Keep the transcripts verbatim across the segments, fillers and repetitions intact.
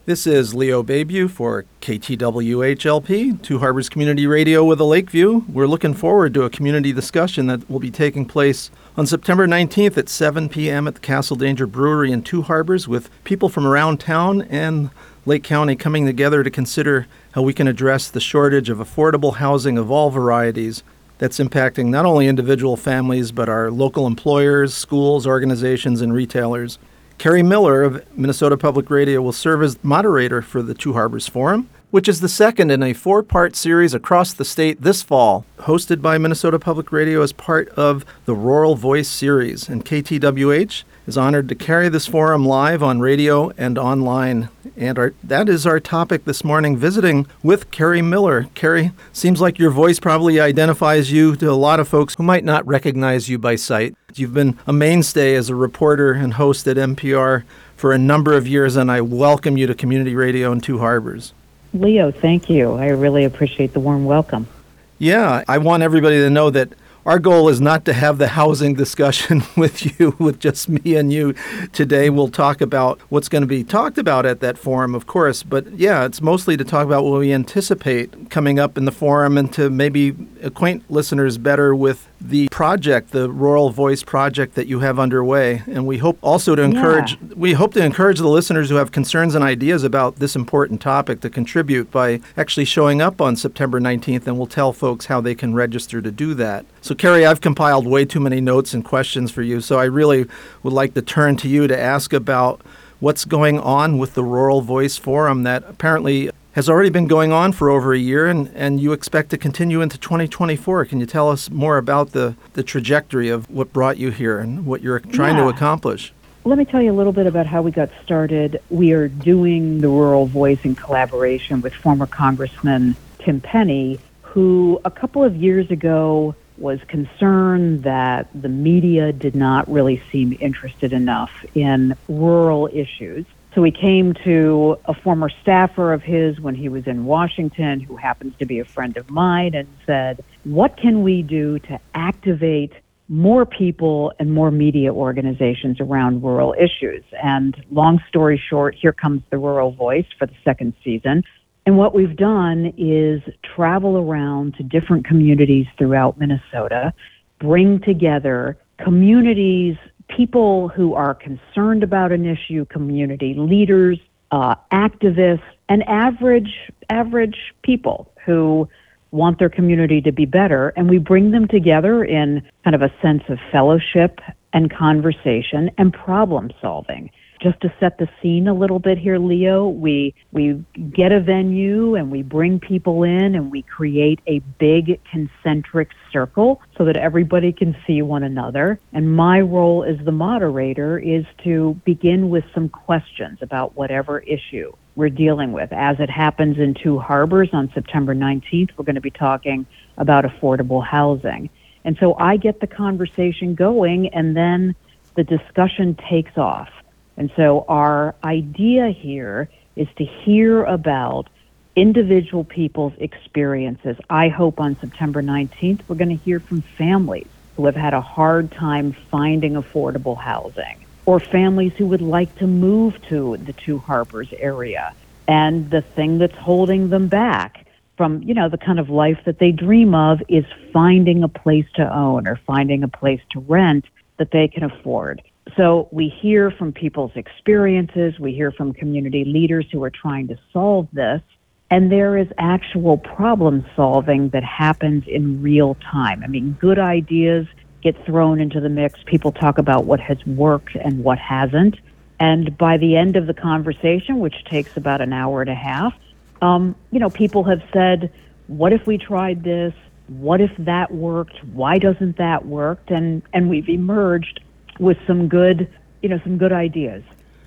This is Leo Bayview for K T W H L P, Two Harbors Community Radio with a Lakeview. We're looking forward to a community discussion that will be taking place on September nineteenth at seven p.m. at the Castle Danger Brewery in Two Harbors, with people from around town and Lake County coming together to consider how we can address the shortage of affordable housing of all varieties that's impacting not only individual families, but our local employers, schools, organizations, and retailers. Kerry Miller of Minnesota Public Radio will serve as moderator for the Two Harbors Forum, which is the second in a four-part series across the state this fall, hosted by Minnesota Public Radio as part of the Rural Voice series. And K T W H is honored to carry this forum live on radio and online. And our, that is our topic this morning, visiting with Kerry Miller. Kerry, seems like your voice probably identifies you to a lot of folks who might not recognize you by sight. You've been a mainstay as a reporter and host at N P R for a number of years, and I welcome you to Community Radio in Two Harbors. Leo, thank you. I really appreciate the warm welcome. Yeah, I want everybody to know that our goal is not to have the housing discussion with you, with just me and you. Today we'll talk about what's going to be talked about at that forum, of course. But yeah, it's mostly to talk about what we anticipate coming up in the forum and to maybe acquaint listeners better with the project, the Rural Voice project that you have underway. And we hope also to encourage, yeah. we hope to encourage the listeners who have concerns and ideas about this important topic to contribute by actually showing up on September nineteenth, and we'll tell folks how they can register to do that. So Kerry, I've compiled way too many notes and questions for you, so I really would like to turn to you to ask about what's going on with the Rural Voice Forum that apparently has already been going on for over a year, and, and you expect to continue into twenty twenty-four. Can you tell us more about the, the trajectory of what brought you here and what you're trying yeah. to accomplish? Let me tell you a little bit about how we got started. We are doing the Rural Voice in collaboration with former Congressman Tim Penny, who a couple of years ago was concerned that the media did not really seem interested enough in rural issues. So he came to a former staffer of his when he was in Washington, who happens to be a friend of mine, and said, what can we do to activate more people and more media organizations around rural issues? And long story short, here comes the Rural Voice for the second season. And what we've done is travel around to different communities throughout Minnesota, bring together communities, people who are concerned about an issue, community leaders, uh, activists, and average average people who want their community to be better. And we bring them together in kind of a sense of fellowship and conversation and problem solving. Just to set the scene a little bit here, Leo, we we get a venue and we bring people in and we create a big concentric circle so that everybody can see one another. And my role as the moderator is to begin with some questions about whatever issue we're dealing with. As it happens in Two Harbors on September nineteenth, we're going to be talking about affordable housing. And so I get the conversation going, and then the discussion takes off. And so our idea here is to hear about individual people's experiences. I hope on September nineteenth, we're going to hear from families who have had a hard time finding affordable housing, or families who would like to move to the Two Harbors area. And the thing that's holding them back from, you know, the kind of life that they dream of is finding a place to own or finding a place to rent that they can afford. So we hear from people's experiences, we hear from community leaders who are trying to solve this, and there is actual problem solving that happens in real time. I mean, good ideas get thrown into the mix. People talk about what has worked and what hasn't. And by the end of the conversation, which takes about an hour and a half, um, you know, people have said, what if we tried this? What if that worked? Why doesn't that work? And and we've emerged with some good, you know, some good ideas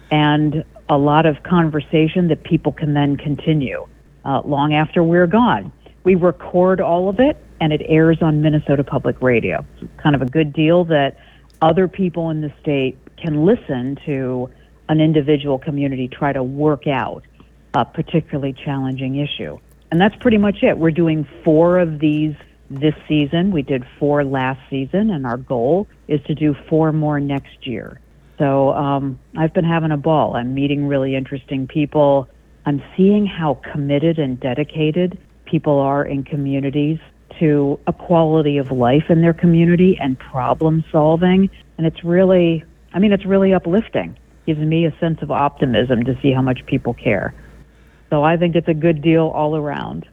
and a lot of conversation that people can then continue uh, long after we're gone. We record all of it, and it airs on Minnesota Public Radio. It's kind of a good deal that other people in the state can listen to an individual community try to work out a particularly challenging issue. And that's pretty much it. We're doing four of these this season. We did four last season, and our goal is to do four more next year. So um, I've been having a ball. I'm meeting really interesting people, I'm seeing how committed and dedicated people are in communities to a quality of life in their community and problem solving. And it's really, I mean, it's really uplifting. Gives me a sense of optimism to see how much people care. So I think it's a good deal all around.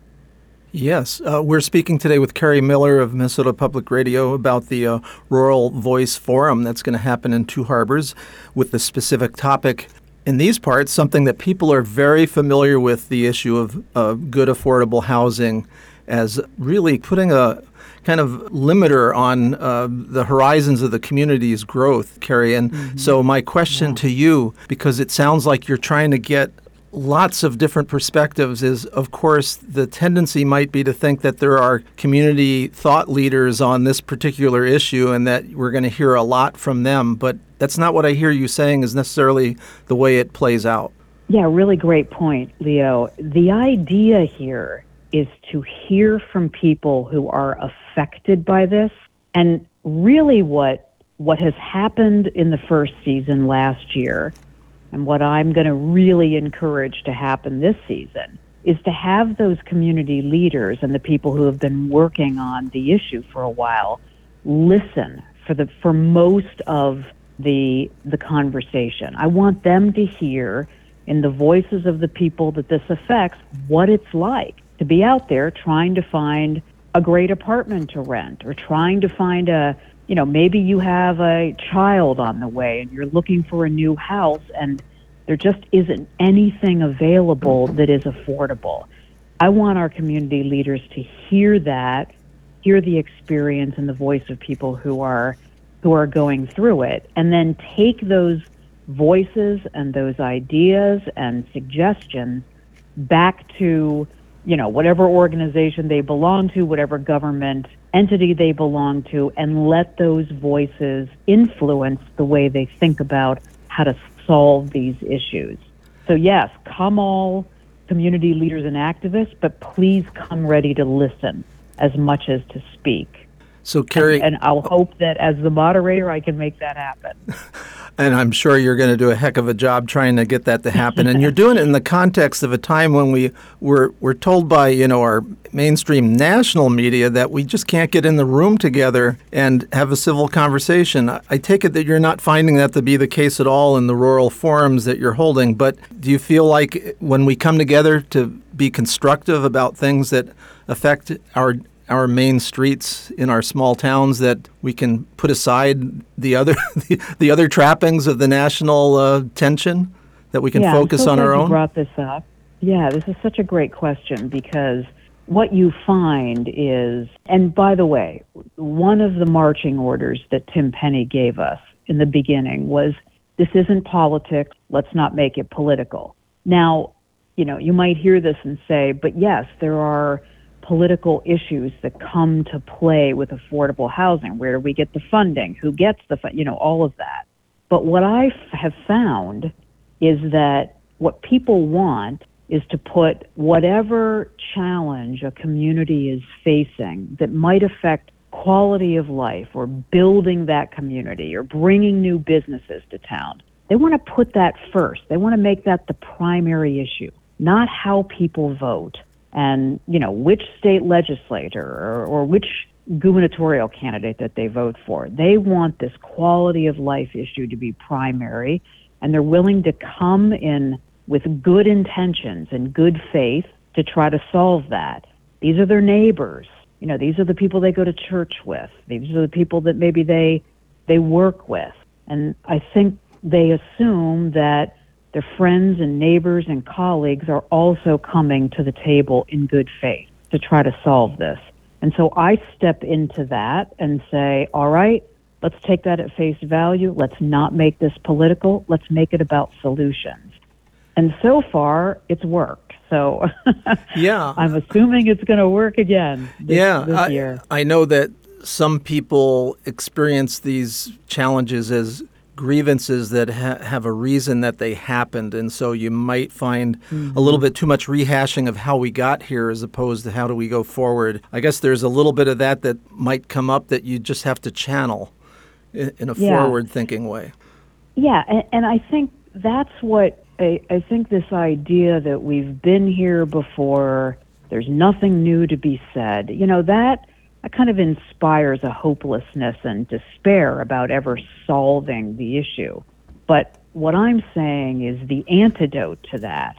Yes. Uh, we're speaking today with Carrie Miller of Minnesota Public Radio about the uh, Rural Voice Forum that's going to happen in Two Harbors with the specific topic in these parts, something that people are very familiar with, the issue of uh, good affordable housing as really putting a kind of limiter on uh, the horizons of the community's growth, Carrie. And mm-hmm. so my question yeah. to you, because it sounds like you're trying to get lots of different perspectives, is, of course, the tendency might be to think that there are community thought leaders on this particular issue and that we're going to hear a lot from them. But that's not what I hear you saying is necessarily the way it plays out. Yeah, really great point, Leo. The idea here is to hear from people who are affected by this. And really what what has happened in the first season last year, and what I'm going to really encourage to happen this season, is to have those community leaders and the people who have been working on the issue for a while listen for the for most of the the conversation. I want them to hear in the voices of the people that this affects what it's like to be out there trying to find a great apartment to rent, or trying to find a, you know, maybe you have a child on the way and you're looking for a new house and there just isn't anything available that is affordable. I want our community leaders to hear that, hear the experience and the voice of people who are who are going through it, and then take those voices and those ideas and suggestions back to, you know, whatever organization they belong to, whatever government entity they belong to, and let those voices influence the way they think about how to solve these issues. So yes, come all community leaders and activists, but please come ready to listen as much as to speak. So, Carrie, and, and I'll hope that as the moderator, I can make that happen. And I'm sure you're going to do a heck of a job trying to get that to happen. And you're doing it in the context of a time when we were we're told by, you know, our mainstream national media that we just can't get in the room together and have a civil conversation. I take it that you're not finding that to be the case at all in the rural forums that you're holding. But do you feel like when we come together to be constructive about things that affect our our main streets in our small towns, that we can put aside the other the, the other trappings of the national uh, tension, that we can yeah, focus I'm so on glad our you own? Brought this up. Yeah, this is such a great question, because what you find is, and by the way, one of the marching orders that Tim Penny gave us in the beginning was, this isn't politics, let's not make it political. Now, you know, you might hear this and say, but yes, there are political issues that come to play with affordable housing. Where do we get the funding? Who gets the fun? You know, all of that. But what I f- have found is that what people want is to put whatever challenge a community is facing that might affect quality of life or building that community or bringing new businesses to town. They want to put that first. They want to make that the primary issue, not how people vote. And, you know, which state legislator or, or which gubernatorial candidate that they vote for. They want this quality of life issue to be primary, and they're willing to come in with good intentions and good faith to try to solve that. These are their neighbors. You know, these are the people they go to church with. These are the people that maybe they they work with. And I think they assume that their friends and neighbors and colleagues are also coming to the table in good faith to try to solve this. And so I step into that and say, all right, let's take that at face value. Let's not make this political. Let's make it about solutions. And so far, it's worked. So yeah, I'm assuming it's going to work again this, yeah, this I, year. I know that some people experience these challenges as grievances that ha- have a reason that they happened, and so you might find mm-hmm. a little bit too much rehashing of how we got here as opposed to how do we go forward. I guess there's a little bit of that that might come up that you just have to channel in, in a yeah. forward-thinking way. Yeah, and, and I think that's what I, I think this idea that we've been here before, there's nothing new to be said, you know, that, that kind of inspires a hopelessness and despair about ever solving the issue. But what I'm saying is the antidote to that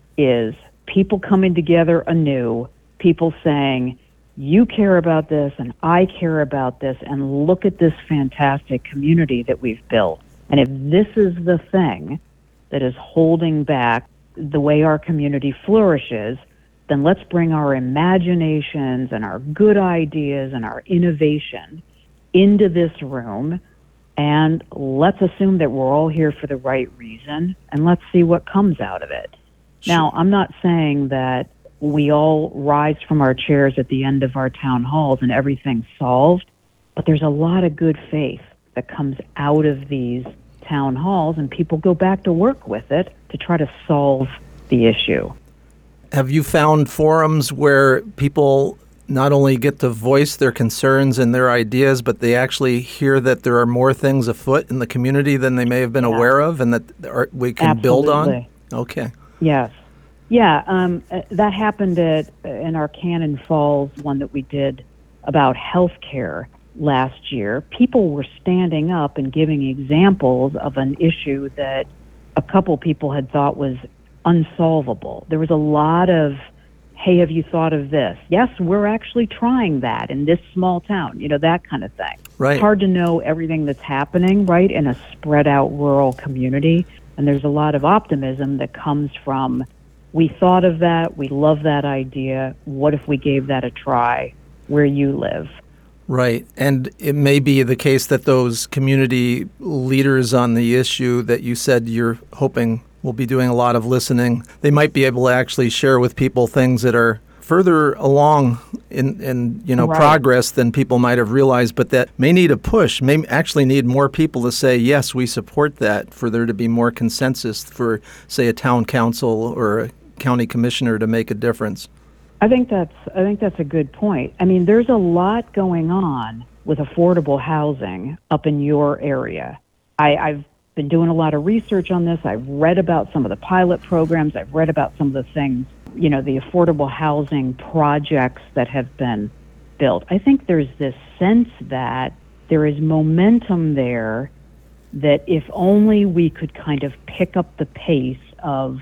is people coming together anew, people saying, you care about this and I care about this, and look at this fantastic community that we've built. And if this is the thing that is holding back the way our community flourishes, then let's bring our imaginations and our good ideas and our innovation into this room, and let's assume that we're all here for the right reason, and let's see what comes out of it. Sure. Now, I'm not saying that we all rise from our chairs at the end of our town halls and everything's solved, but there's a lot of good faith that comes out of these town halls, and people go back to work with it to try to solve the issue. Have you found forums where people not only get to voice their concerns and their ideas, but they actually hear that there are more things afoot in the community than they may have been yeah. aware of, and that are, we can Absolutely. build on? Okay. Yes. Yeah, um, uh, that happened at, in our Cannon Falls one that we did about healthcare last year. People were standing up and giving examples of an issue that a couple people had thought was unsolvable. There was a lot of, hey, have you thought of this? Yes, we're actually trying that in this small town, you know, that kind of thing. Right. It's hard to know everything that's happening, right, in a spread out rural community. And there's a lot of optimism that comes from, we thought of that, we love that idea, what if we gave that a try where you live? Right. And it may be the case that those community leaders on the issue that you said you're hoping will be doing a lot of listening, they might be able to actually share with people things that are further along in, in you know, right. progress than people might have realized, but that may need a push, may actually need more people to say, yes, we support that, for there to be more consensus for, say, a town council or a county commissioner to make a difference. I think that's I think that's a good point. I mean, there's a lot going on with affordable housing up in your area. I, I've been doing a lot of research on this. I've read about some of the pilot programs. I've read about some of the things, you know, the affordable housing projects that have been built. I think there's this sense that there is momentum there, that if only we could kind of pick up the pace of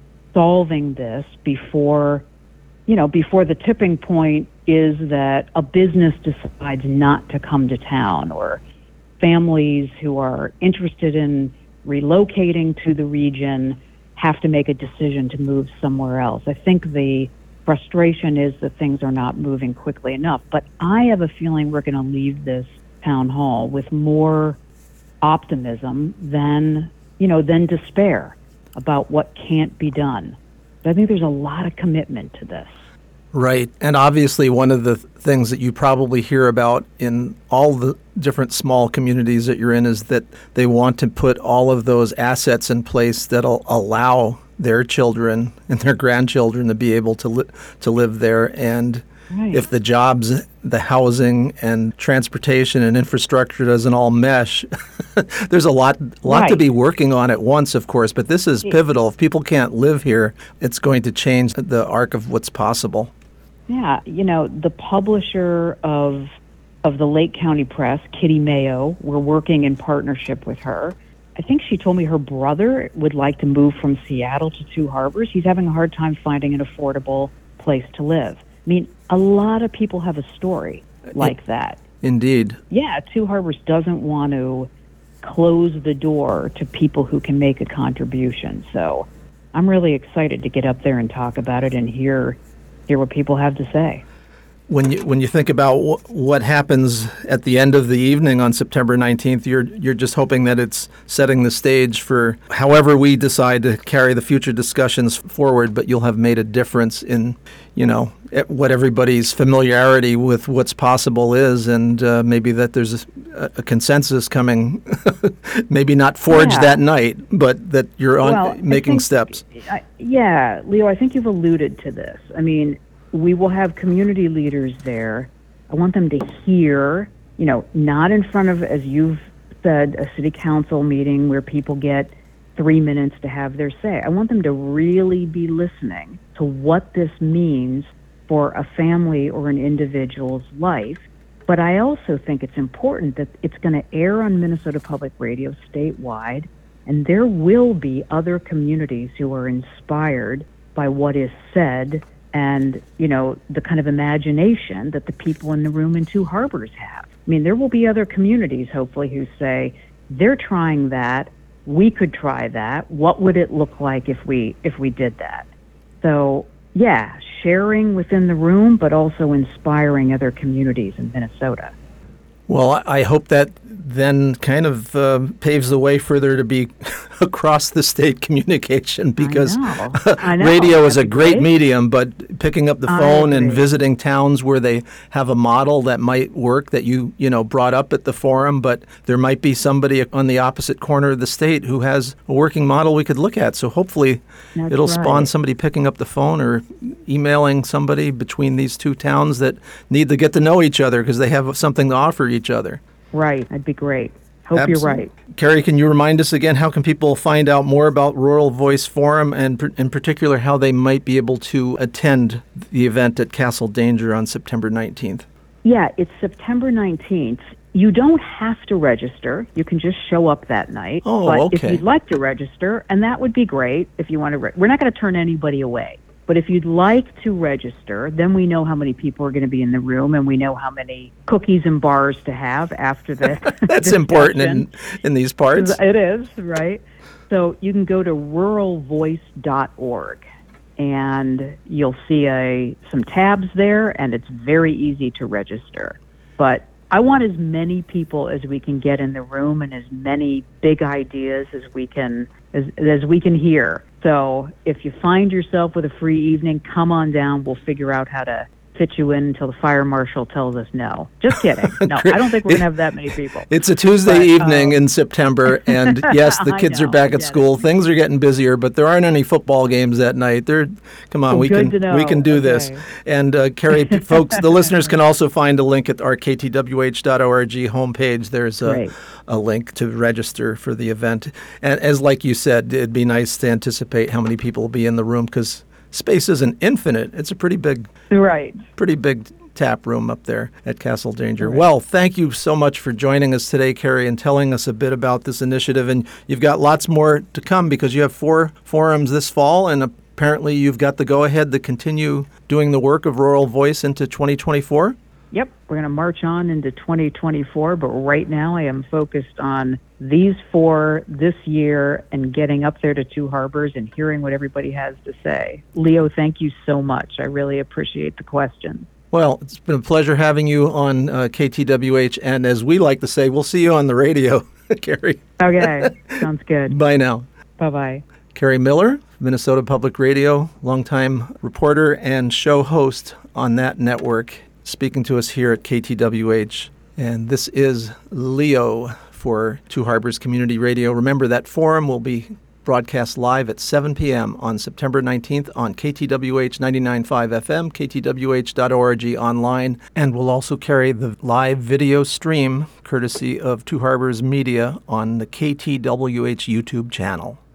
solving this before, you know, before the tipping point is that a business decides not to come to town, or families who are interested in relocating to the region have to make a decision to move somewhere else. I think the frustration is that things are not moving quickly enough. But I have a feeling we're going to leave this town hall with more optimism than, you know, than despair about what can't be done. But I think there's a lot of commitment to this. Right. And obviously one of the things that you probably hear about in all the different small communities that you're in is that they want to put all of those assets in place that'll allow their children and their grandchildren to be able to li- to live there. And right. if the jobs, the housing, and transportation and infrastructure doesn't all mesh, there's a lot, lot right. to be working on at once, of course. But this is pivotal. If people can't live here, it's going to change the arc of what's possible. Yeah, you know, the publisher of of the Lake County Press, Kitty Mayo, we're working in partnership with her. I think she told me her brother would like to move from Seattle to Two Harbors. He's having a hard time finding an affordable place to live. I mean, a lot of people have a story like that. Indeed. Yeah, Two Harbors doesn't want to close the door to people who can make a contribution. So I'm really excited to get up there and talk about it and hear hear what people have to say. When you when you think about w- what happens at the end of the evening on September nineteenth, you're you're just hoping that it's setting the stage for however we decide to carry the future discussions forward. But you'll have made a difference in, you know, what everybody's familiarity with what's possible is, and uh, maybe that there's a, a consensus coming. Maybe not forged yeah. that night, but that you're on well, making think, steps. I, yeah, Leo, I think you've alluded to this. I mean, we will have community leaders there. I want them to hear, you know, not in front of, as you've said, a city council meeting where people get three minutes to have their say. I want them to really be listening to what this means for a family or an individual's life. But I also think it's important that it's going to air on Minnesota Public Radio statewide, and there will be other communities who are inspired by what is said and, you know, the kind of imagination that the people in the room in Two Harbors have. I mean, there will be other communities, hopefully, who say, they're trying that, we could try that. What would it look like if we if we did that? So, yeah, sharing within the room, but also inspiring other communities in Minnesota. Well, I I hope that then kind of uh, paves the way for there to be across the state communication, because I know. I know. radio is a That'd be great great. medium, but picking up the I phone and agree. visiting towns where they have a model that might work that you, you know, brought up at the forum, but there might be somebody on the opposite corner of the state who has a working model we could look at. So hopefully That's it'll spawn right. somebody picking up the phone or emailing somebody between these two towns that need to get to know each other because they have something to offer each other. Right. That'd be great. Hope Absolutely. you're right. Carrie, can you remind us again, how can people find out more about Rural Voice Forum, and pr- in particular how they might be able to attend the event at Castle Danger on September nineteenth? Yeah, it's September nineteenth. You don't have to register. You can just show up that night. Oh, but okay. if you'd like to register, and that would be great if you want to, re- we're not going to turn anybody away. But if you'd like to register, then we know how many people are going to be in the room, and we know how many cookies and bars to have after the That's discussion. important in, in these parts. It is, right? So you can go to rural voice dot org, and you'll see a some tabs there, and it's very easy to register. But I want as many people as we can get in the room, and as many big ideas as we can as, as we can hear. So if you find yourself with a free evening, come on down. We'll figure out how to fit you in until the fire marshal tells us no. Just kidding. No, I don't think we're going to have that many people. It's a Tuesday But, evening um, in September, and yes, the I kids are know, back I at get school. it. Things are getting busier, but there aren't any football games that night. They're, come on, Oh, we good can to know. we can do this. Okay. And uh, Carrie, p- folks, the listeners can also find a link at our k t w h dot org homepage. There's a, Great. a link to register for the event. And as like you said, it'd be nice to anticipate how many people will be in the room, because space isn't infinite. It's a pretty big, Right. pretty big tap room up there at Castle Danger. Right. Well, thank you so much for joining us today, Carrie, and telling us a bit about this initiative. And you've got lots more to come, because you have four forums this fall, and apparently you've got the go-ahead to continue doing the work of Rural Voice into twenty twenty-four. Yep, we're going to march on into twenty twenty-four, but right now I am focused on these four this year and getting up there to Two Harbors and hearing what everybody has to say. Leo, thank you so much. I really appreciate the question. Well, it's been a pleasure having you on uh, K T W H, and as we like to say, we'll see you on the radio, Carrie. Okay, sounds good. Bye now. Bye-bye. Carrie Miller, Minnesota Public Radio, longtime reporter and show host on that network, speaking to us here at K T W H. And this is Leo for Two Harbors Community Radio. Remember, that forum will be broadcast live at seven p.m. on September nineteenth on K T W H ninety-nine point five F M, k t w h dot org online, and we'll also carry the live video stream courtesy of Two Harbors Media on the K T W H YouTube channel.